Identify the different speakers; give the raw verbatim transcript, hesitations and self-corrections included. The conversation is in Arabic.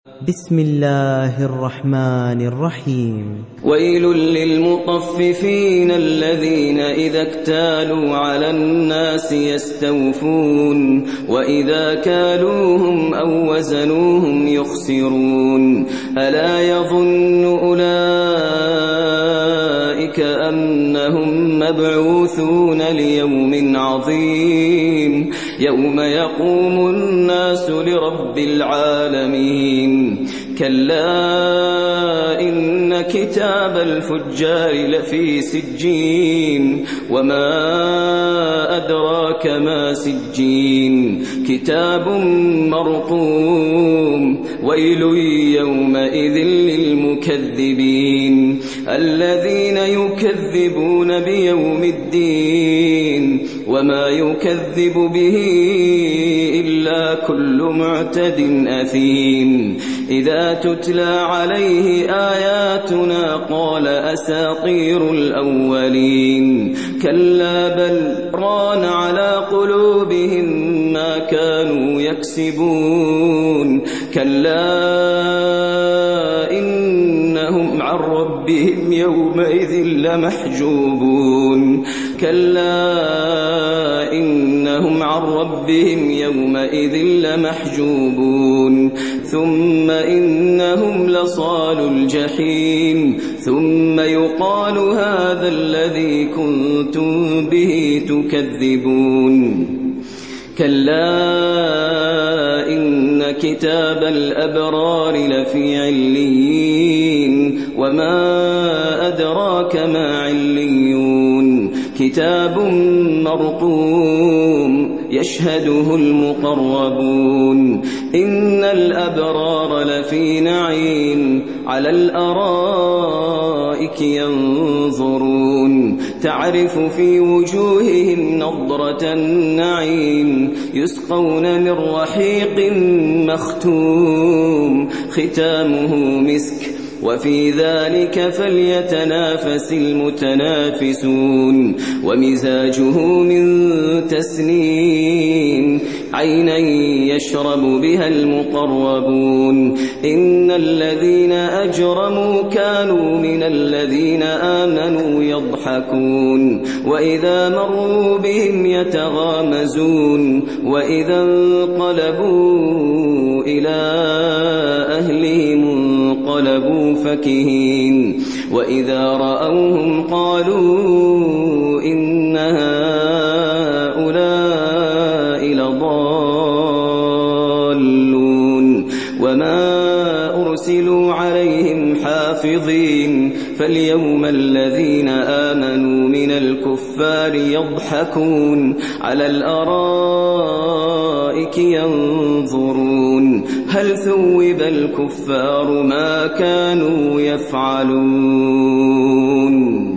Speaker 1: بسم الله الرحمن الرحيم.
Speaker 2: ويل للمطففين الذين إذا اكتالوا على الناس يستوفون وإذا كالوهم أو وزنوهم يخسرون ألا يظن أولئك أنهم مبعوثون ليوم عظيم يوم يقوم الناس لرب العالمين كلا إن كتاب الفجار لفي سجين وما أدراك ما سجين كتاب مرقوم ويل يومئذ للمكذبين الذين يكذبون بيوم الدين وما يكذب به إلا كل معتد أثيم إذا تتلى عليه آياتنا قال أساطير الأولين كلا بل ران على قلوبهم ما كانوا يكسبون كلا إنهم عن ربهم يومئذ لمحجوبون كلا إنهم عن ربهم يومئذ لمحجوبون ثم إنهم لصال الجحيم ثم يقال هذا الذي كنتم به تكذبون كلا إن كتاب الأبرار لفي عليين وما أدراك ما عليون كتاب مرقوم يشهده المقربون إن الأبرار لفي نعيم على الأرائك ينظرون تعرف في وجوههم نضرة النعيم يسقون من رحيق مختوم ختامه مسك وفي ذلك فليتنافس المتنافسون ومزاجه من تسنيم عينا يشرب بها المقربون إن الذين أجرموا كانوا من الذين آمنوا يضحكون وإذا مروا بهم يتغامزون وإذا انقلبوا إلى أهلهم انقلبوا فكهين وإذا رأوهم قالوا إن هؤلاء لضالون وما أرسلوا عليهم حافظين فاليوم الذين آمنوا من الكفار يضحكون على الأرائك ينظرون هل ثوب الكفار ما كانوا يفعلون.